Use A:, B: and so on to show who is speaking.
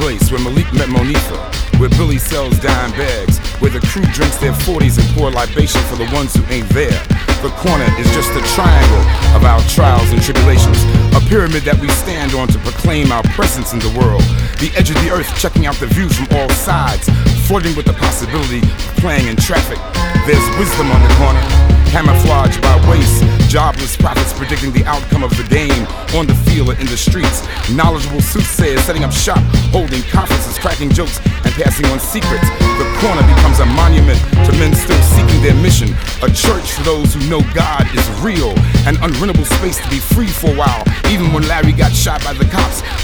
A: place where Malik met Monetha, where Billy sells dime bags, where the crew drinks their 40s and pour libation for the ones who ain't there. The corner is just a triangle of our trials and tribulations, a pyramid that we stand on to proclaim our presence in the world. The edge of the earth, checking out the view from all sides, flirting with the possibility of playing in traffic. There's wisdom on the corner, camouflaged by waste, jobless prophets predicting the outcome of the game on the field or in the streets, knowledgeable soothsayers setting up shop, holding conferences, cracking jokes, and passing on secrets. The corner becomes a monument to men still seeking their mission, a church for those who know God is real, an unrentable space to be free for a while. Even when Larry got shot by the cops,